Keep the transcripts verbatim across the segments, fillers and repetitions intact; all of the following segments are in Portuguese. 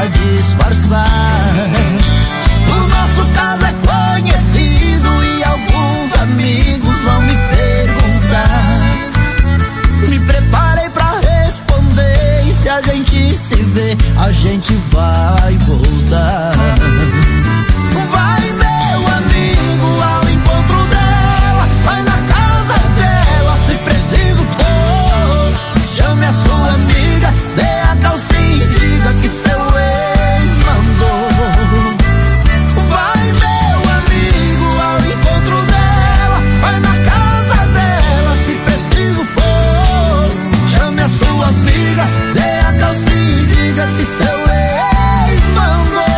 disfarçar. O nosso caso é conhecido e alguns amigos vão me perguntar. Me preparei pra responder e se a gente se vê, a gente vai voltar. Vai, meu amigo, ao encontro dela, vai na casa dela, se preciso for. Chame a sua amiga, dê a calcinha e diga que seu ex mandou. Vai, meu amigo, ao encontro dela, vai na casa dela, se preciso for. Chame a sua amiga, dê a calcinha e diga que seu ex mandou.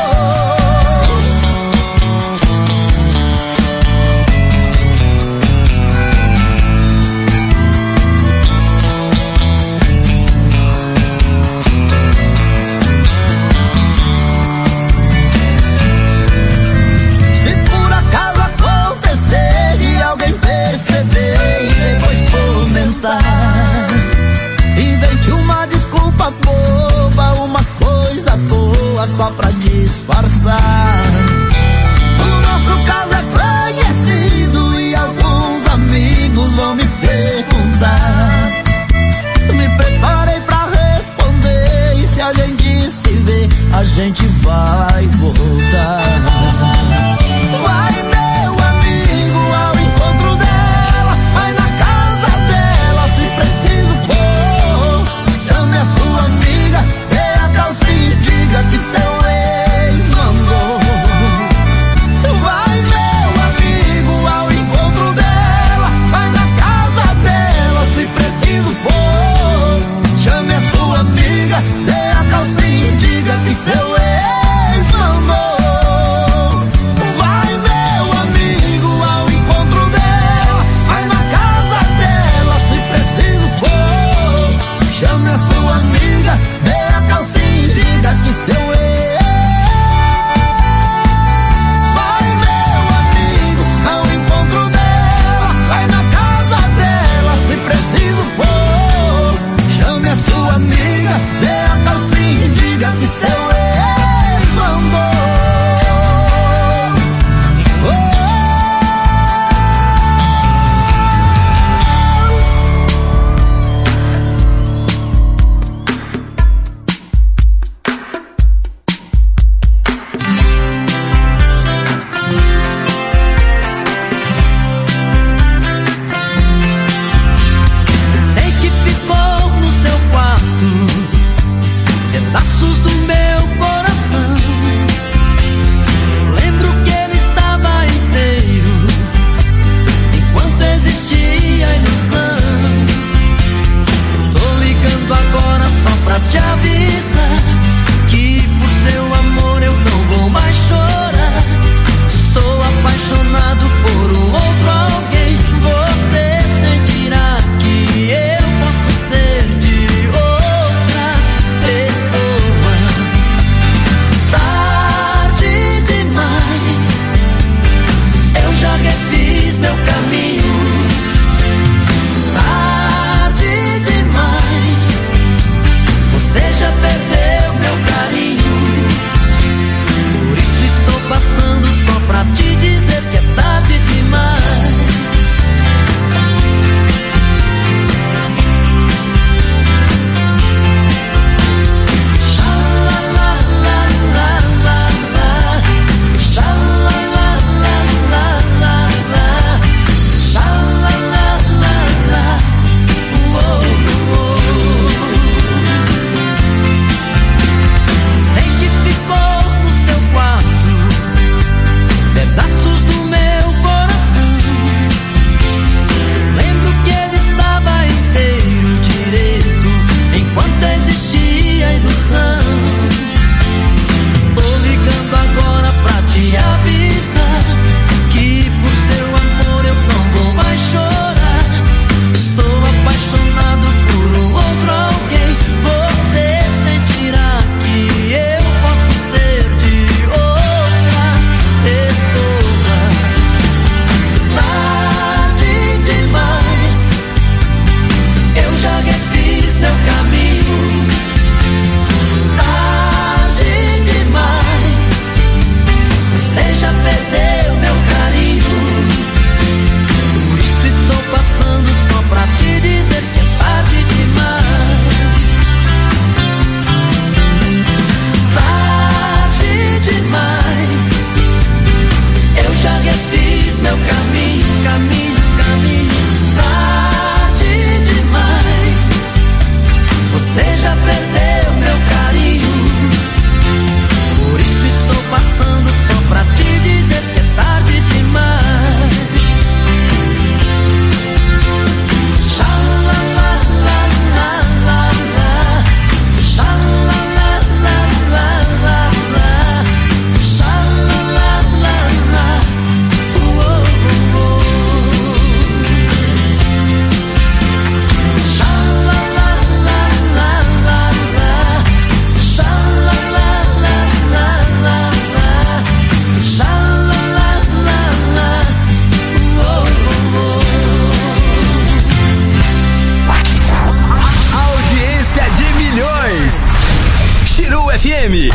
Se por acaso acontecer de alguém perceber e depois comentar, invente uma desculpa boba, uma coisa boa só pra disfarçar. O nosso caso é conhecido e alguns amigos vão me perguntar. Me preparei pra responder e se a gente se vê, a gente vai voltar. Vai, meu amigo, ao encontro dela, vai na casa dela, se preciso for. Chame a sua amiga, dê a calcinha e diga que seu ex mandou.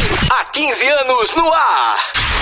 Há quinze anos no ar.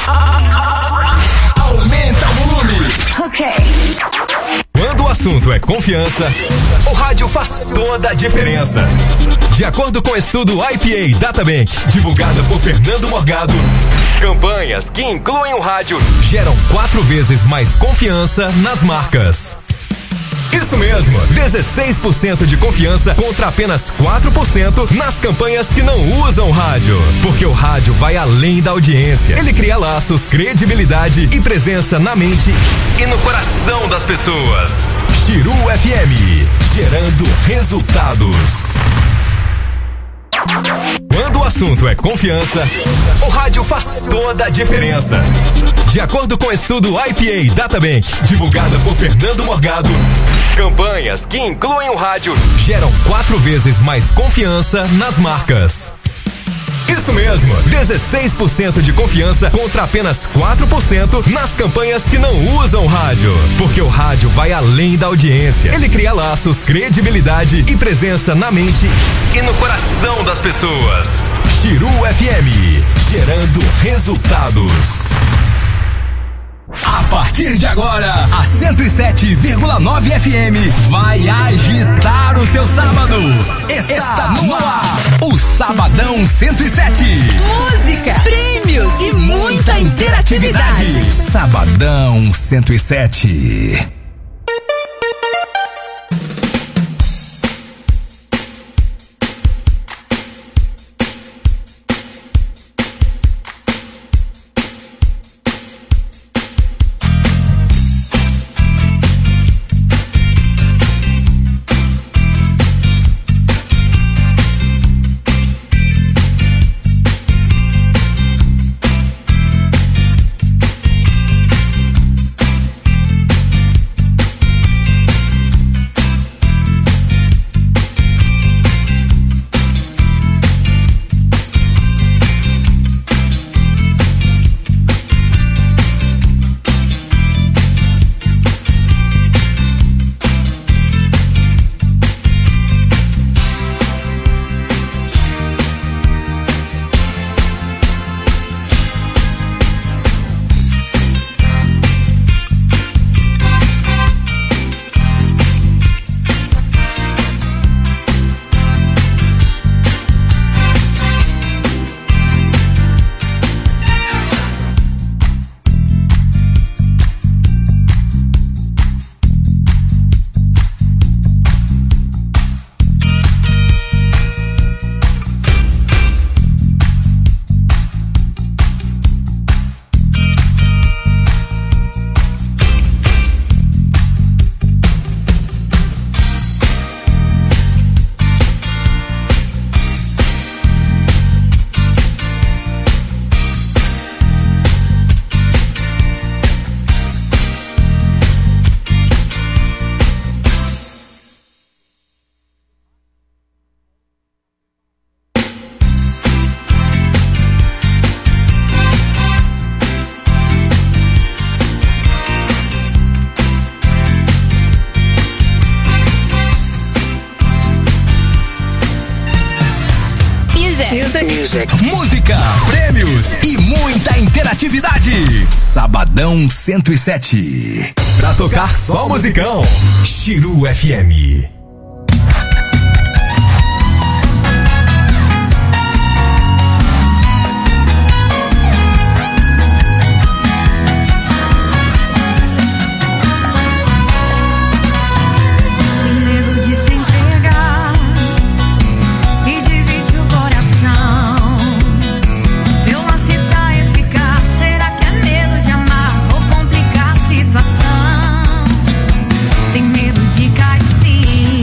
Aumenta o volume. Ok. Quando o assunto é confiança, o rádio faz toda a diferença. De acordo com o estudo I P A Databank, divulgado por Fernando Morgado, campanhas que incluem o rádio geram quatro vezes mais confiança nas marcas. Isso mesmo, dezesseis por cento de confiança contra apenas quatro por cento nas campanhas que não usam rádio. Porque o rádio vai além da audiência. Ele cria laços, credibilidade e presença na mente e no coração das pessoas. Chiru F M, gerando resultados. Quando o assunto é confiança, o rádio faz toda a diferença. De acordo com o estudo I P A Databank, divulgado por Fernando Morgado, campanhas que incluem o rádio geram quatro vezes mais confiança nas marcas. Isso mesmo, dezesseis por cento de confiança contra apenas quatro por cento nas campanhas que não usam rádio. Porque o rádio vai além da audiência. Ele cria laços, credibilidade e presença na mente e no coração das pessoas. Chiru F M, gerando resultados. A partir de agora, a cento e sete vírgula nove F M vai agitar o seu sábado. Está, Está no ar o Sabadão cento e sete. Música, prêmios e muita interatividade. Sabadão cento e sete. Música, prêmios e muita interatividade. Sabadão cento e sete. Pra tocar só musicão, Chiru F M. Tem medo de cair sim.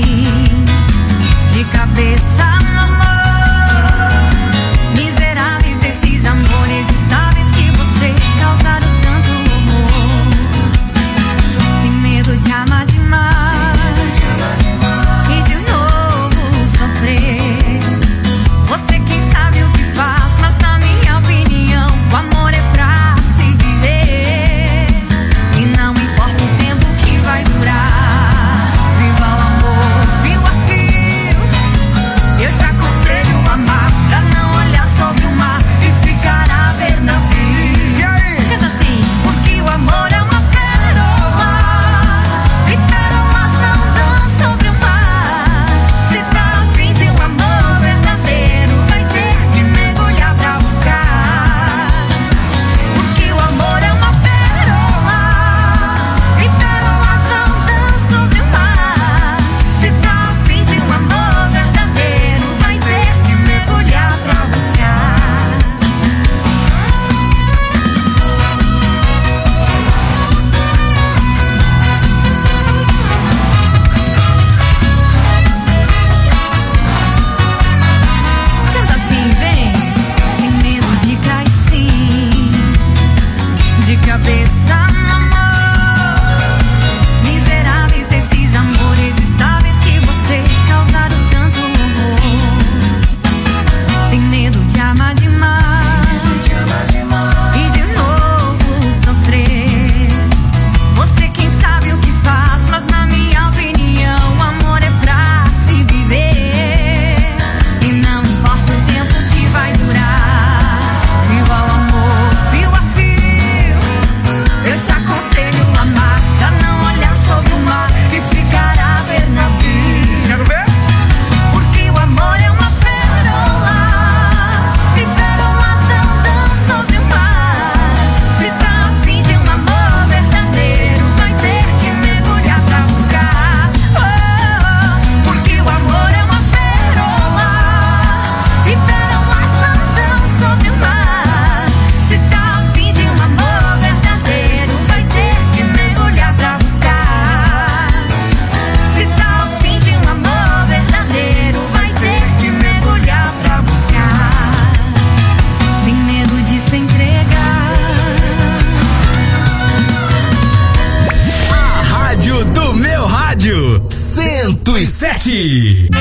cento e sete.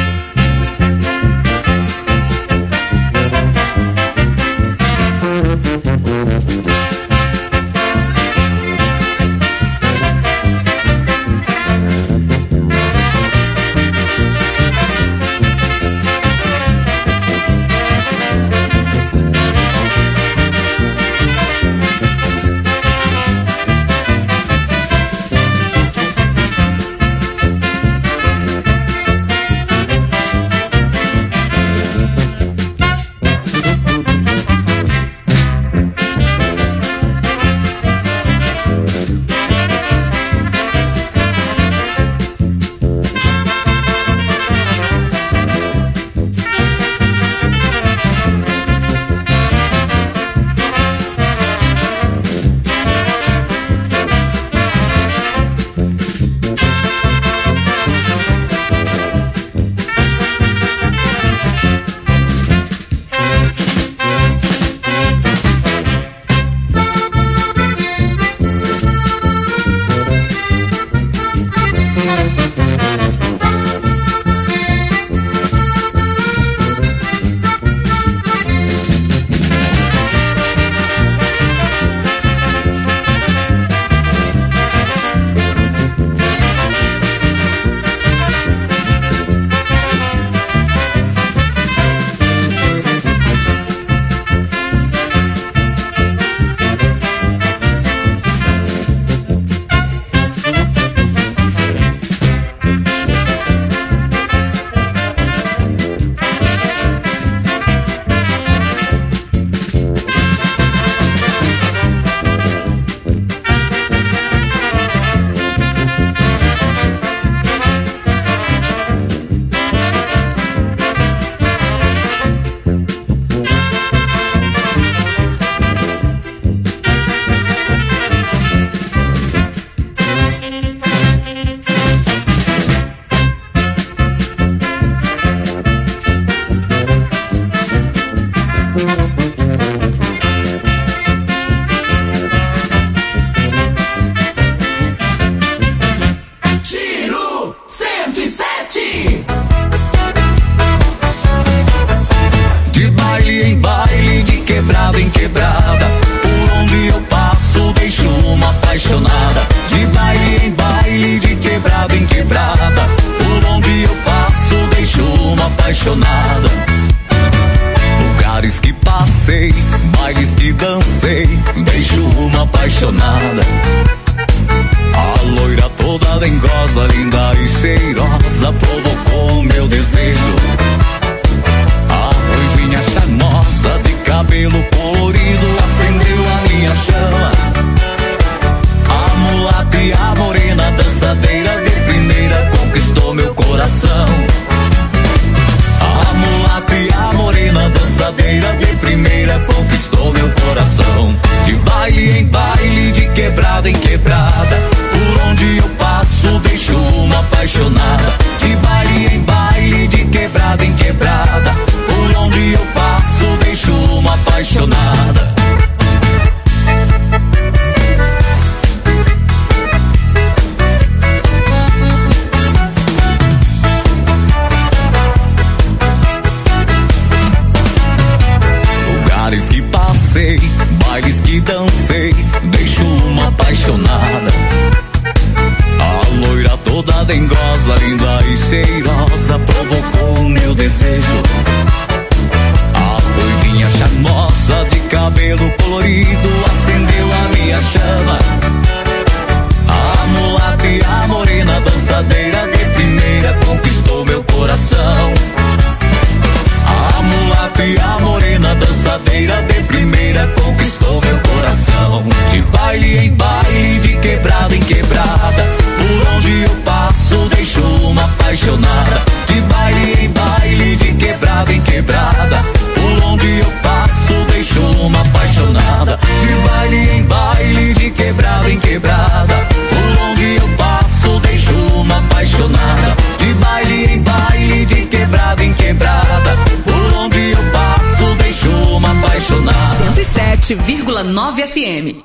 cento e sete vírgula nove F M.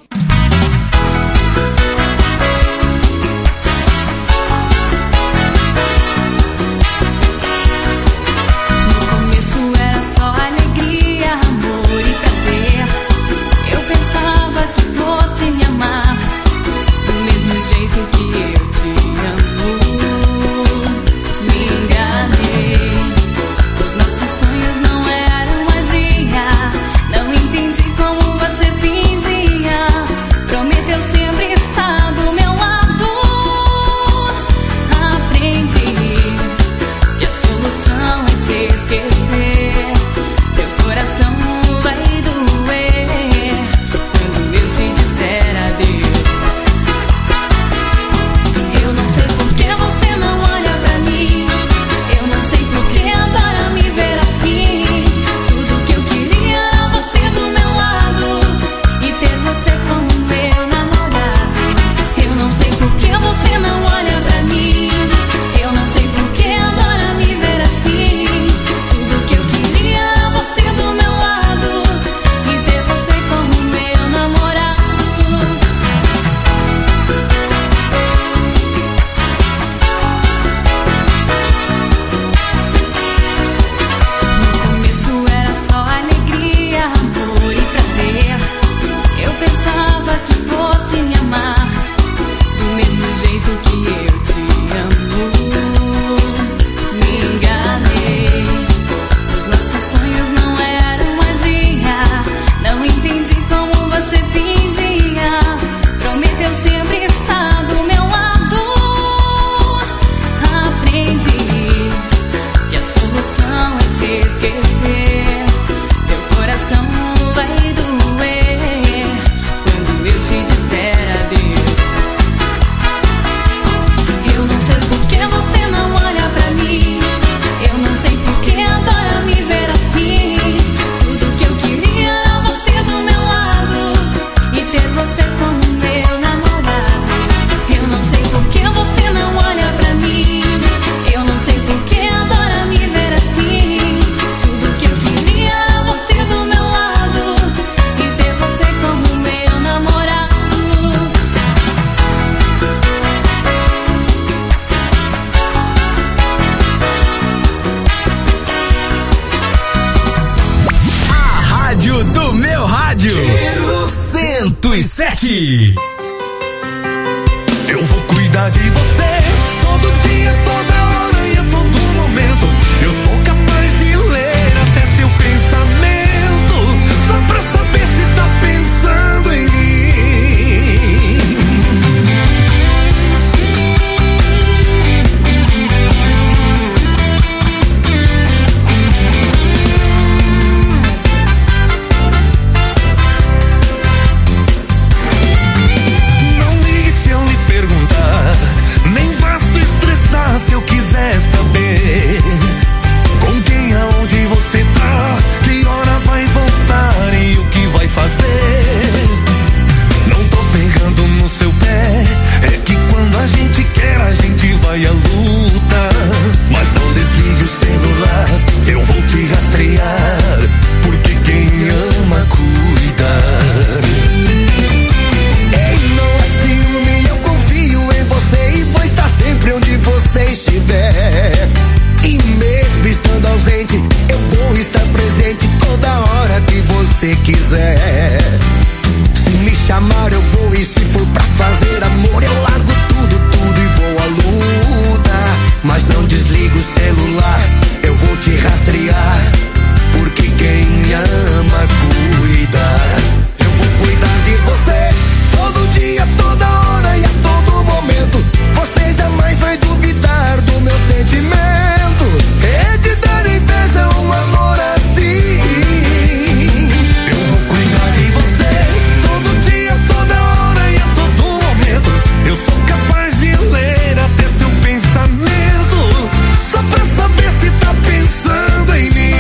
cento e sete. Eu vou cuidar de você todo dia, toda hora e a todo momento. Eu sou capaz de ler até seu pensamento, só pra saber se tá pensando em mim. Se eu quiser saber com quem, aonde você tá, que hora vai voltar e o que vai fazer. Não tô pegando no seu pé, é que quando a gente quer a gente vai à luta. Mas não desligue o celular, eu vou te rastrear, porque quem ama cuida. Ei, não é ciúme, eu confio em você e vou estar sempre onde você estiver. E mesmo estando ausente, eu vou estar presente toda hora que você quiser. Se me chamar eu vou, e se for pra fazer amor eu largo tudo, tudo e vou à luta. Mas não desligo o celular, eu vou te rastrear, porque quem ama cuida. Eu vou cuidar de você todo dia, toda hora e a todo momento. Você jamais vai duvidar do meu sentimento, é de dar inveja um amor assim. Eu vou cuidar de você todo dia, toda hora e a todo momento. Eu sou capaz de ler até seu pensamento, só pra saber se tá pensando em mim.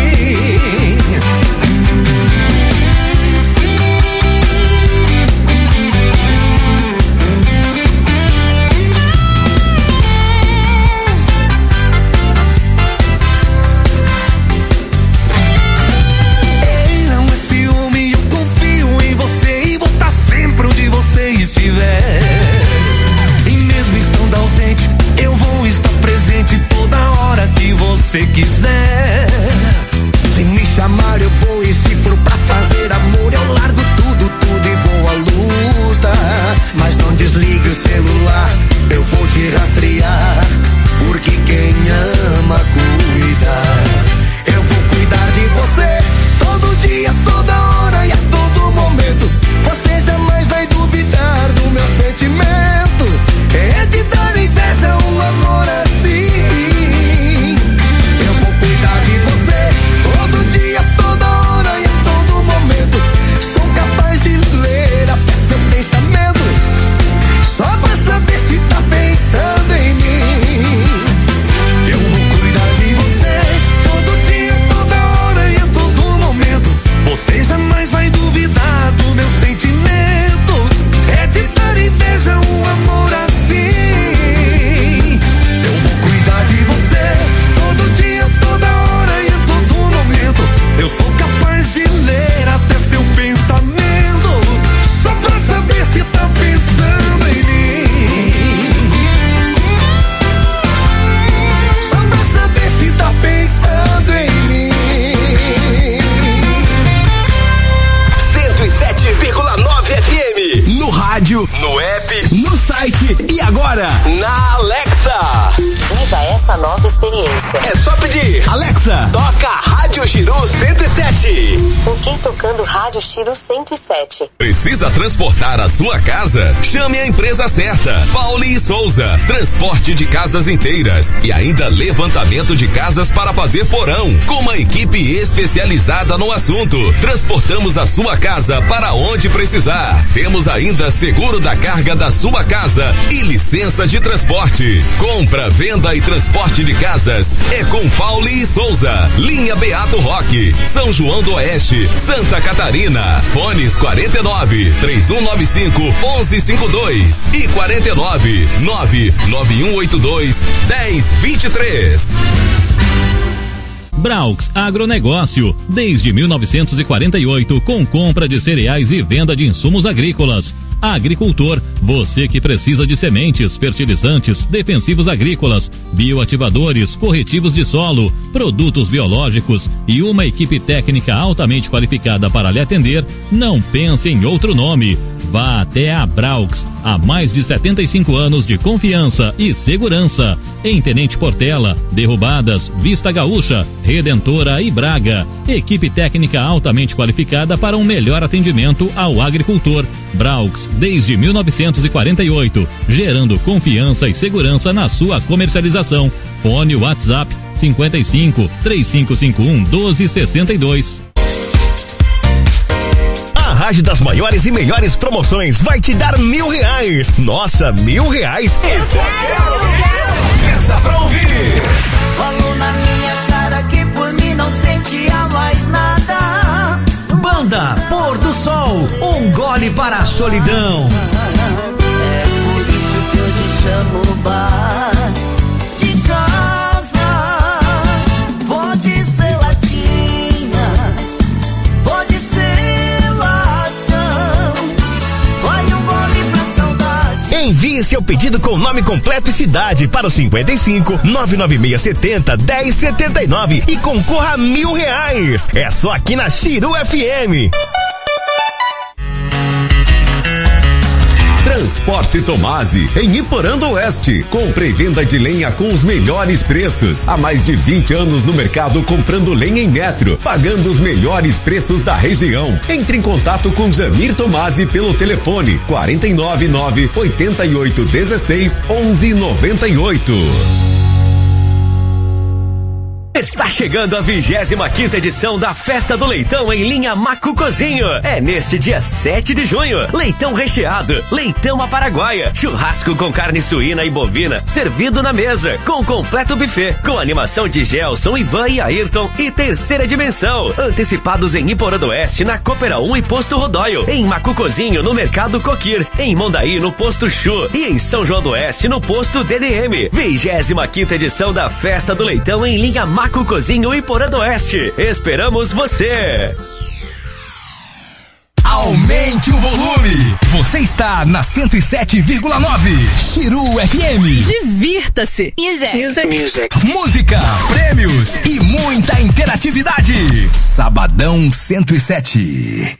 Se quiser, se me chamar eu vou, e se for pra fazer amor eu largo tudo, tudo e vou à luta. Mas não desligue o celular, eu vou te rastrear, porque quem ama cuida. Eu vou cuidar de você todo dia, toda hora e a todo momento. Você jamais vai duvidar do meu sentimento, é de dar inveja um amor assim. De você todo dia, toda hora e a todo momento. Sou capaz de ler até seu pensamento, só pra saber se tá pensando em mim. Eu vou cuidar de você todo dia, toda hora e a todo momento. Você jamais vai duvidar do meu sentimento, é de dar inveja um amor assim. Eu vou cuidar de você todo dia, toda hora e a todo momento. Eu sou capaz de ler até seu pensamento, só pra saber se tá pensando em mim. Só pra saber se tá pensando em mim. cento e sete vírgula nove F M. No rádio, no app, no site e agora na Alexa. Viva essa nova experiência. É só pedir: Alexa, toca Rádio Chiru cento e sete. Ok, tocando Rádio Chiru cento e sete. Precisa transportar a sua casa? Chame a empresa certa. Pauli e Souza. Transporte de casas inteiras e ainda levantamento de casas para fazer porão. Com uma equipe especializada no assunto. Transportamos a sua casa para onde precisar. Temos ainda seguro da carga da sua casa e licença de transporte. Compra, venda e transporte de casas é com Pauli e Souza. Linha Beato Roque, São João do Oeste, Santa Catarina. Fones quarenta e nove, três um nove cinco, onze cinquenta e dois e quarenta e nove, nove nove um oito dois, dez vinte e três. Braux Agronegócio, desde mil novecentos e quarenta e oito, com compra de cereais e venda de insumos agrícolas. Agricultor, você que precisa de sementes, fertilizantes, defensivos agrícolas, bioativadores, corretivos de solo, produtos biológicos e uma equipe técnica altamente qualificada para lhe atender, não pense em outro nome. Vá até a Braux, há mais de setenta e cinco anos de confiança e segurança. Em Tenente Portela, Derrubadas, Vista Gaúcha, Redentora e Braga. Equipe técnica altamente qualificada para um melhor atendimento ao agricultor. Braux, desde mil novecentos e quarenta e oito, gerando confiança e segurança na sua comercialização. Fone WhatsApp cinquenta e cinco, três cinco cinco um, doze sessenta e dois. A Rádio das maiores e melhores promoções vai te dar mil reais. Nossa, mil reais? Esse eu quero! Peça pra ouvir! Falou na minha cara que por mim não sentia mais nada. Banda Pôr do Sol, um gole para a solidão. É por isso que hoje chamo o bar de casa. Pode ser latinha, pode ser latão. Vai um gole pra saudade. Envie seu pedido com nome completo e cidade para o cinquenta e cinco, nove nove seis setenta, dez setenta e nove e concorra a mil reais. É só aqui na Chiru F M. Transporte Tomasi, em Iporã do Oeste. Compra e venda de lenha com os melhores preços. Há mais de vinte anos no mercado comprando lenha em metro, pagando os melhores preços da região. Entre em contato com Jamir Tomasi pelo telefone quatro nove nove, oito oito um seis, onze noventa e oito. Está chegando a vigésima quinta edição da Festa do Leitão em linha Macucozinho. É neste dia sete de junho. Leitão recheado, leitão à paraguaia, churrasco com carne suína e bovina, servido na mesa, com completo buffet, com animação de Gelson, Ivan e Ayrton e terceira dimensão. Antecipados em Iporã do Oeste, na Coopera um e Posto Rodóio. Em Macucozinho, no Mercado Coquir. Em Mondaí, no Posto Chu. E em São João do Oeste, no Posto D D M. vigésima quinta edição da Festa do Leitão em linha Macucozinho. Macucozinho e Iporã do Oeste. Esperamos você! Aumente o volume. Você está na cento e sete vírgula nove. Chiru F M. Divirta-se. Music. Music. Music. Música, prêmios e muita interatividade. Sabadão cento e sete.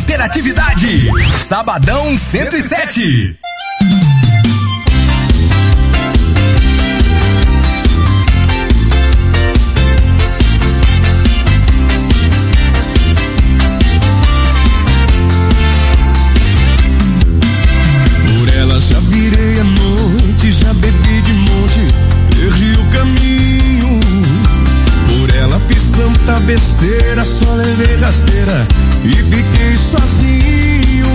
interatividade. Sabadão cento e sete. Por ela já virei a noite, já bebi de monte, perdi o caminho. Por ela fiz tanta besteira, só levei rasteira e fiquei sozinho.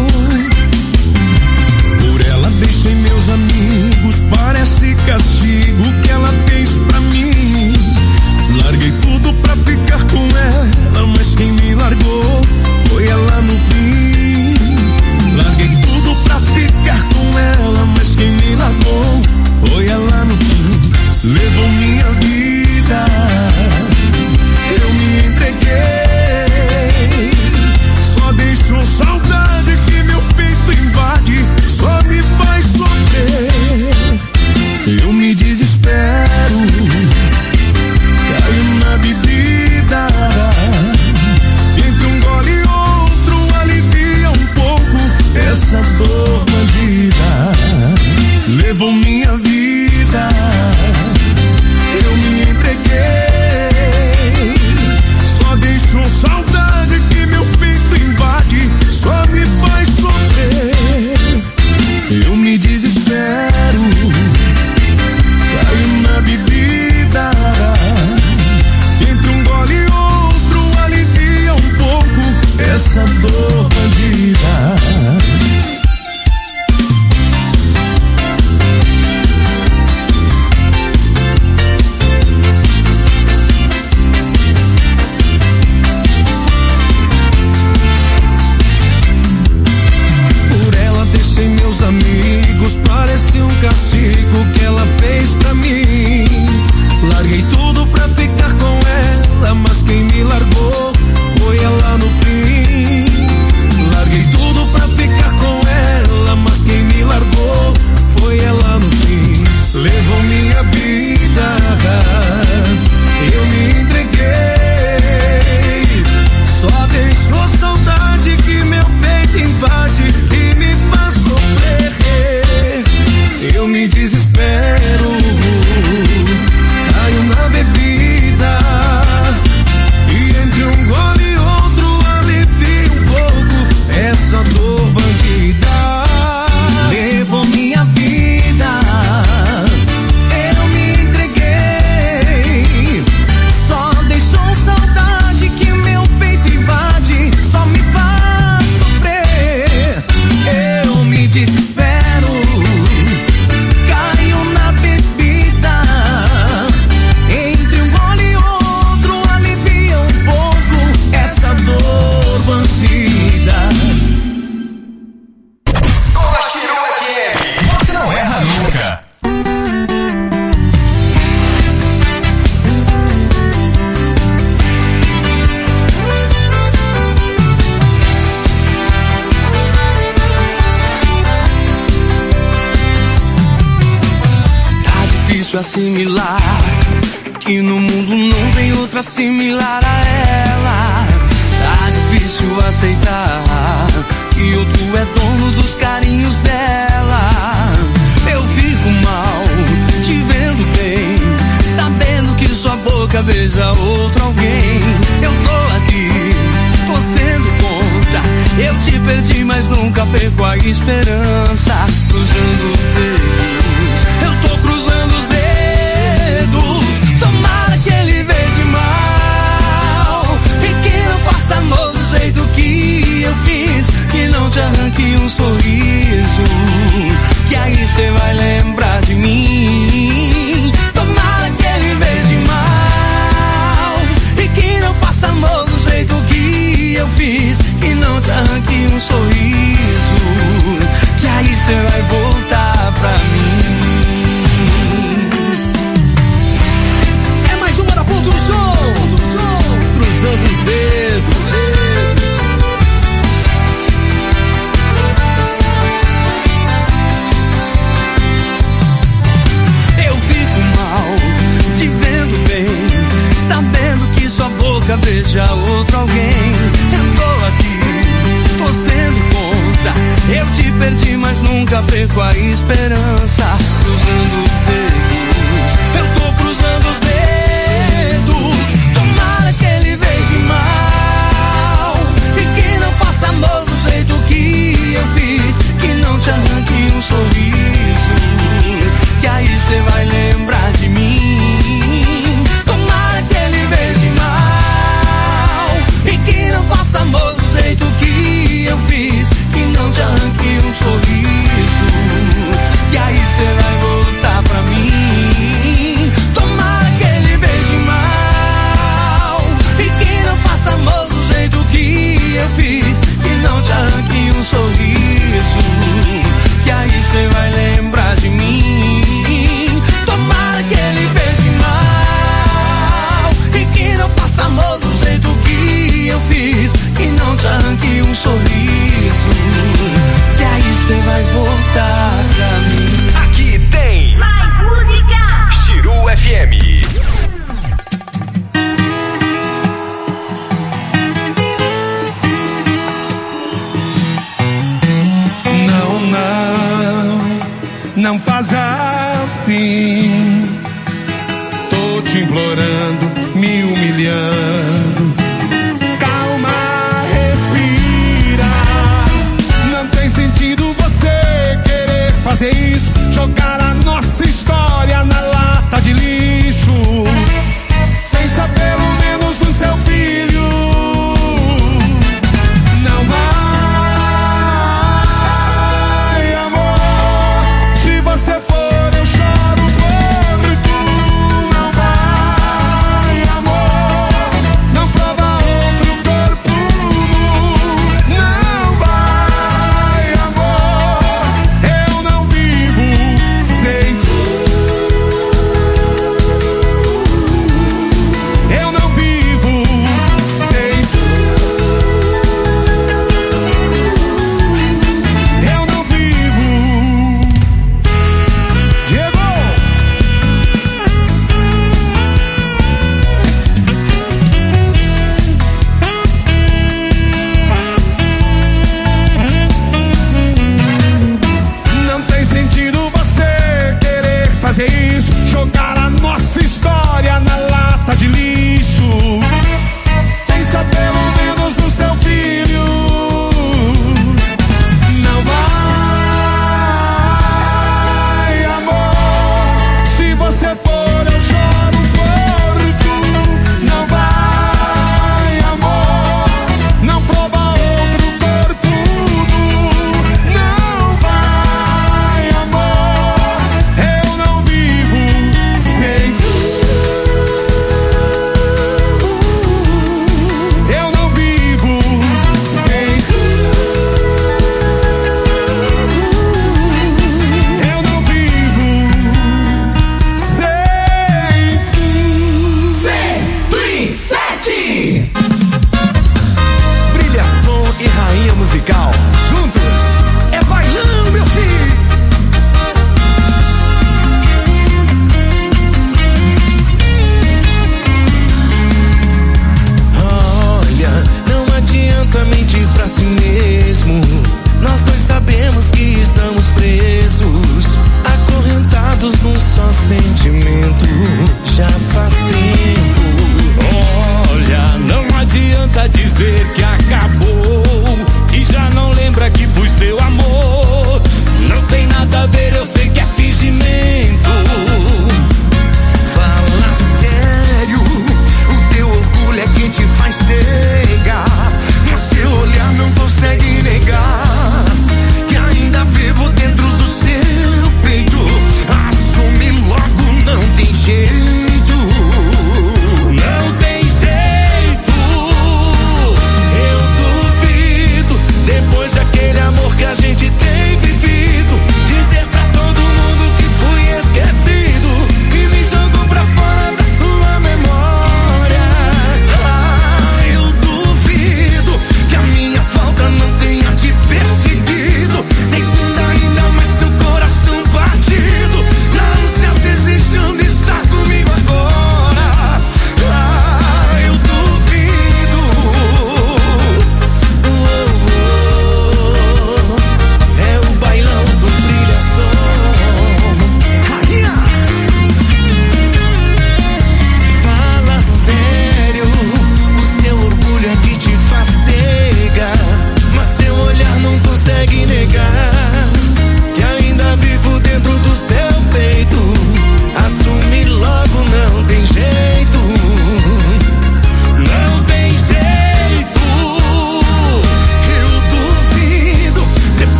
Por ela deixei meus amigos, parece castigo que ela fez pra mim. Larguei tudo pra ficar com ela, mas quem me largou foi ela no fim. Larguei tudo pra ficar com ela, mas quem me largou foi ela no fim. Levou minha vida, eu me entreguei. Só deixou saudade que meu peito invade, só me faz sofrer. Eu me desespero, caio na bebida. Entre um gole e outro alivia um pouco essa dor bandida. Levou minha vida, eu me entreguei. Só deixou saudade que meu peito invade, só me faz sofrer. Eu me desespero, caio na bebida. Entre um gole e outro alivia um pouco essa dor bandida. Amigos, parece um castigo que ela fez pra mim. Larguei tudo pra ficar com ela, mas quem me largou foi ela no fim. Larguei tudo pra ficar com ela, mas quem me largou foi ela no fim. Levou minha vida, eu me entreguei. Só deixou saudade que meu peito invade e me faz sofrer. Eu me desespero, caio na bebida. E entre um gole e outro alivia um pouco essa dor bandida. Levou minha vida, eu me entreguei. Só deixou saudade que meu peito invade, só me faz sofrer. Eu me desespero, caio na bebida. Entre um gole e outro alivia um pouco essa dor bandida. Cola Chiru F M, você não erra nunca. Assimilar que no mundo não tem outra similar a ela. Tá difícil aceitar que outro é dono dos carinhos dela. Eu fico mal te vendo bem, sabendo que sua boca beija outro alguém. Eu tô aqui, tô sendo contra. Eu te perdi, mas nunca perco a esperança. Cruzando os dedos, eu tô cruzando os dedos. Tomara que ele veja mal e que não faça amor do jeito que eu fiz, que não te arranque um sorriso, que aí cê vai lembrar de mim. Tomara que ele veja mal e que não faça amor do jeito que eu fiz, que não te arranque um sorriso, que aí cê vai voltar pra mim. Ponto do som, cruzando os dedos. Eu fico mal te vendo bem, sabendo que sua boca beija outro alguém. Eu tô aqui, com a esperança, cruzando os dedos. Eu tô cruzando os dedos. Tomara que ele veja mal e que não faça amor do jeito que eu fiz, que não te arranque um sorriso, que aí cê vai lembrar de mim. Tomara que ele veja mal e que não faça amor do jeito que eu fiz, que não te arranque um sorriso, que aí cê vai voltar pra mim. Tomara que ele veja mal e que não faça amor do jeito que eu fiz, que não te arranque um sorriso, que aí cê vai lembrar de mim. Tomara que ele veja mal e que não faça amor do jeito que eu fiz, que não te arranque um sorriso, que aí cê vai voltar pra mim. Aqui tem mais música. Chiru F M. Não, não, não faz assim. Tô te implorando, me humilhando. Calma, respira. Não tem sentido você querer fazer isso, jogar a nossa história na lata de lixo. Pensa pelo menos no seu filho. Não vai, amor. Se você for, eu choro por tu. Não vai, amor.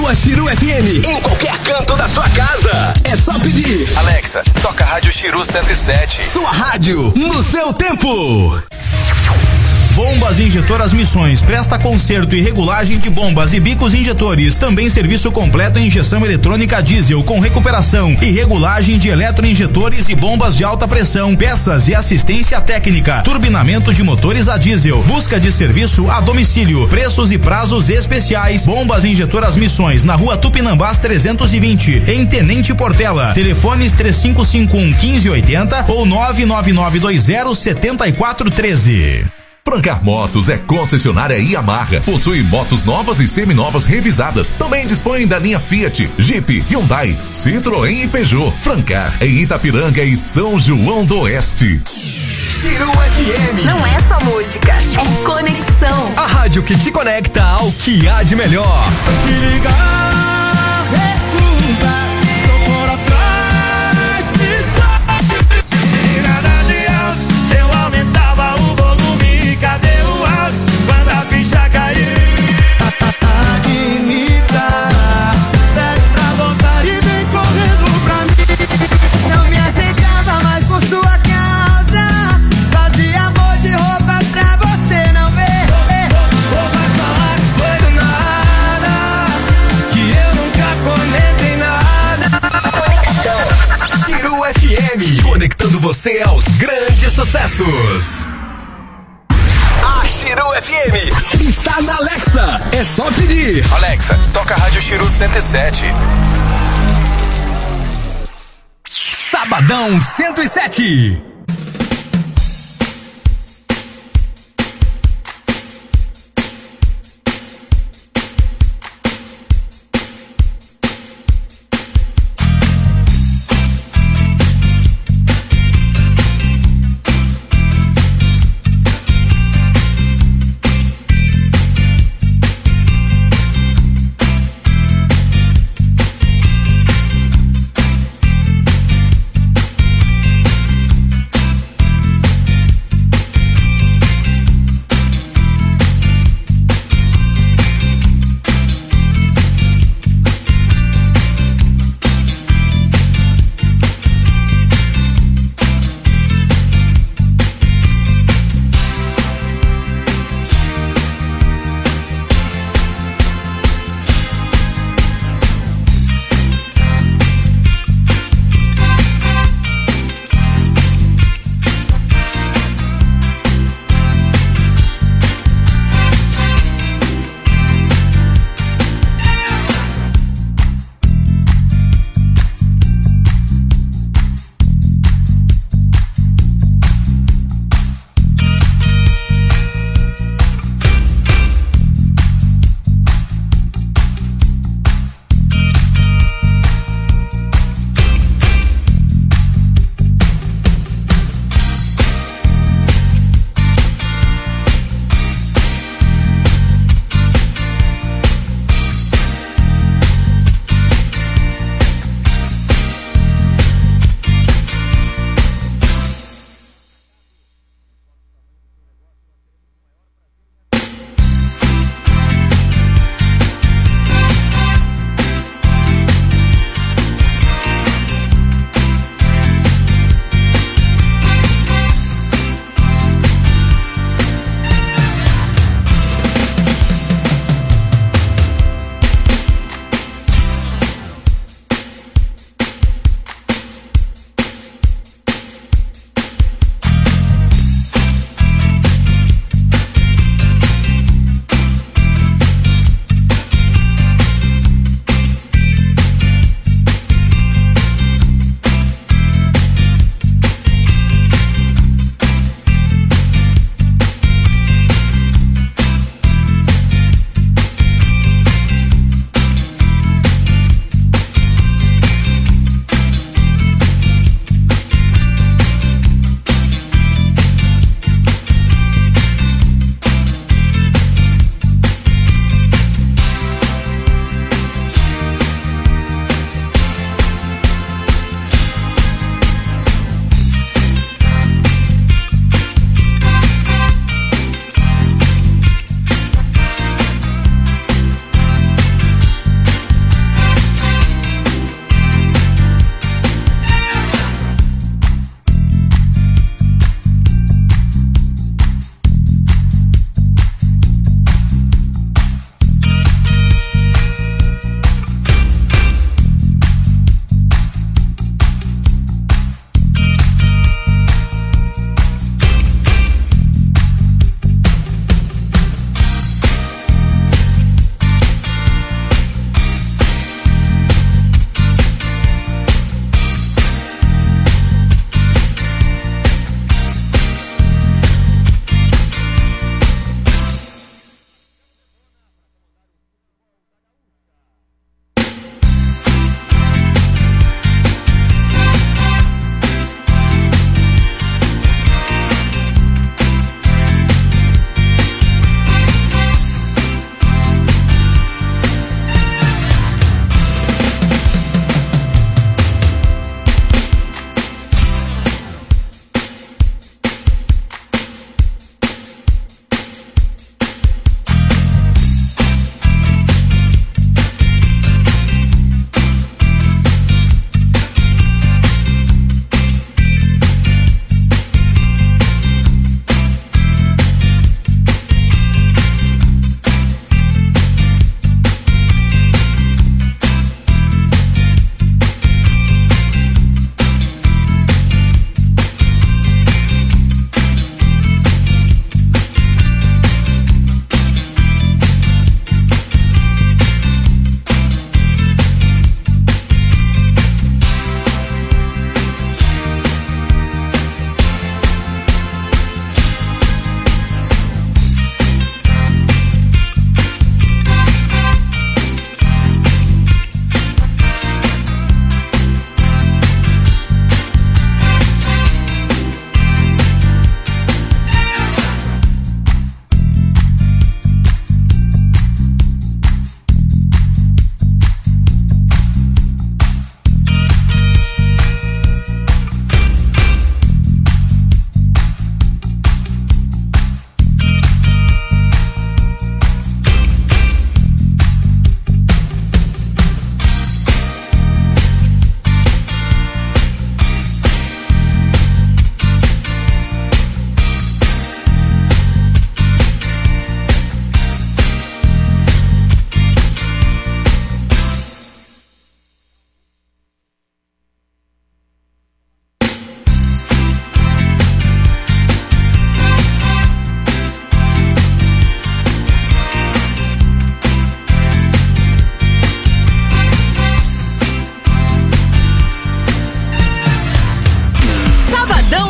sua Chiru F M em qualquer canto da sua casa. É só pedir. Alexa, toca a Rádio Chiru cento e sete. Sua rádio no seu tempo. Bombas Injetoras Missões presta conserto e regulagem de bombas e bicos injetores. Também serviço completo em injeção eletrônica diesel com recuperação e regulagem de eletroinjetores e bombas de alta pressão, peças e assistência técnica, turbinamento de motores a diesel, busca de serviço a domicílio, preços e prazos especiais. Bombas Injetoras Missões na Rua Tupinambás trezentos e vinte, em Tenente Portela. Telefones três cinco cinco um, um cinco oito zero ou nove nove nove dois zero sete quatro um três. Francar Motos é concessionária Yamaha, possui motos novas e seminovas revisadas. Também dispõe da linha Fiat, Jeep, Hyundai, Citroën e Peugeot. Francar em Itapiranga e São João do Oeste. Chiru F M. Não é só música, é conexão. A rádio que te conecta ao que há de melhor. Te ligar, recusa, estou por atrás, se nada adianta, eu aumentava o volume, cadê o áudio, quando a ficha caiu? Admita, desce pra voltar e vem correndo pra mim. Não me aceitava mais por sua causa, fazia amor de roupa pra você não ver. Vou mais falar que foi do nada, que eu nunca comentei nada. Conexão Chiru F M, conectando você aos grandes sucessos. A Chiru F M está na Alexa, é só pedir. Alexa, toca a Rádio Chiru cento e sete. Sabadão cento e sete.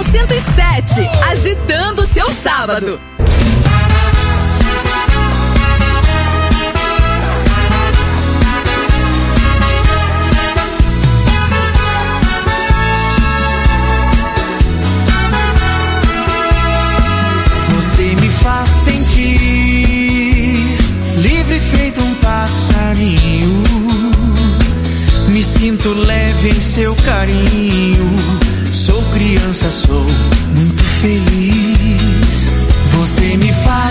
cento e sete, agitando o seu sábado. Você me faz sentir livre feito um passarinho. Me sinto leve em seu carinho. Sou criança, sou muito feliz. Você me faz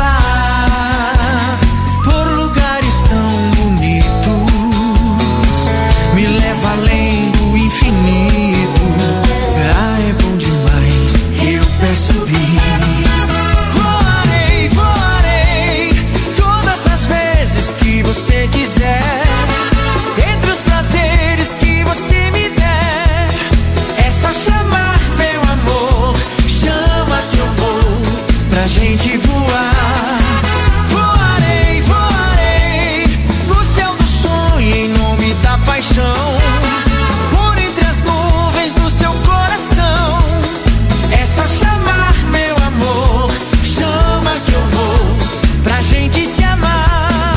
voar por lugares tão bonitos. Me leva além do infinito. Ah, é bom demais, eu peço bis. Voarei, voarei todas as vezes que você quiser. Entre os prazeres que você me der, é só chamar, meu amor. Chama que eu vou pra gente voar. Voarei, voarei no céu do sonho em nome da paixão. Por entre as nuvens do seu coração, é só chamar, meu amor. Chama que eu vou pra gente se amar.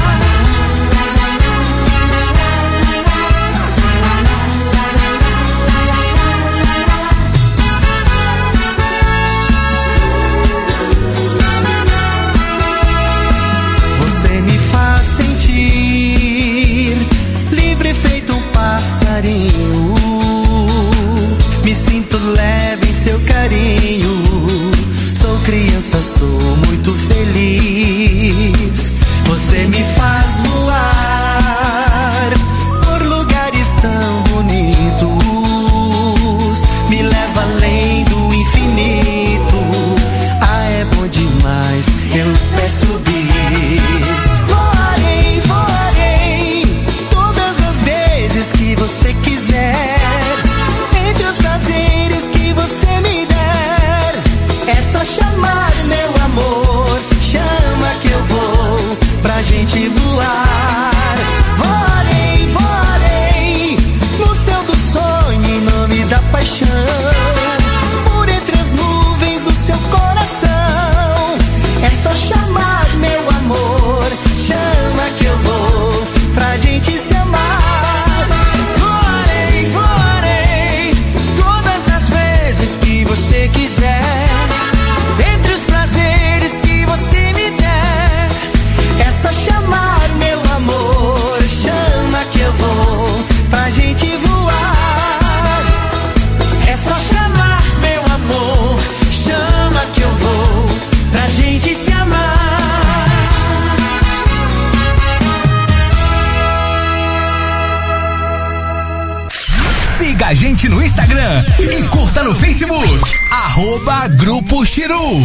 Me faz sentir livre feito um passarinho. Me sinto leve em seu carinho. Sou criança, sou muito feliz. Você me faz voar por lugares tão bonitos. Me leva além do infinito. Ah, é bom demais, eu peço bis. Voarei, voarei todas as vezes que você quiser. Entre os prazeres que você me der, é só chamar, meu amor. Chama que eu vou pra gente voar. Voarei, voarei no céu do sonho em nome da paixão. Por entre as nuvens do seu coração, é só chamar, meu amor. Chama que eu vou pra gente se amar. Voarei, voarei todas as vezes que você quiser. Entre os prazeres que você me der, é só chamar, meu amor. Chama que eu vou pra gente voar. É só chamar, meu amor. Chama que eu vou pra gente se amar. Siga a gente no Instagram e curta no Facebook. Arroba Grupo Chiru.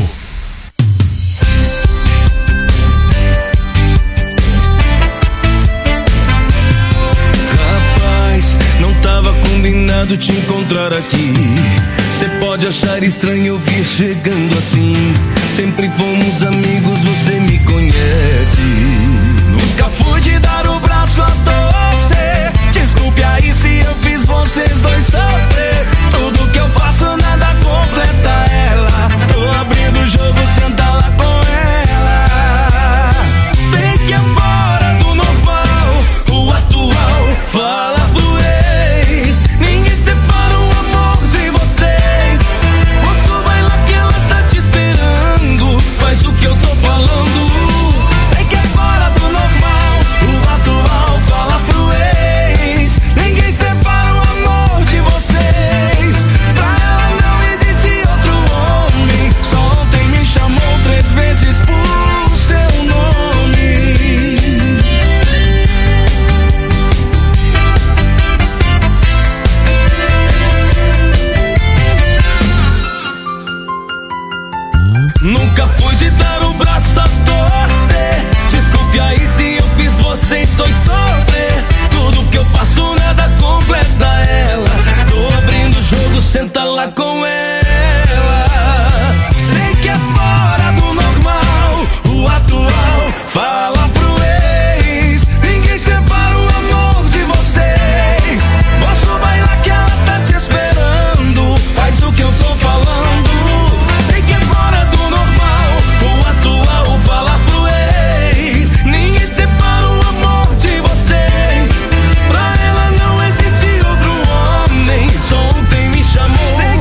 Rapaz, não tava combinado te encontrar aqui. Cê pode achar estranho eu vir chegando assim. Sempre fomos amigos, você me conhece. Nunca fui de dar o braço a torcer. Desculpe aí se eu fiz vocês dois sofrer.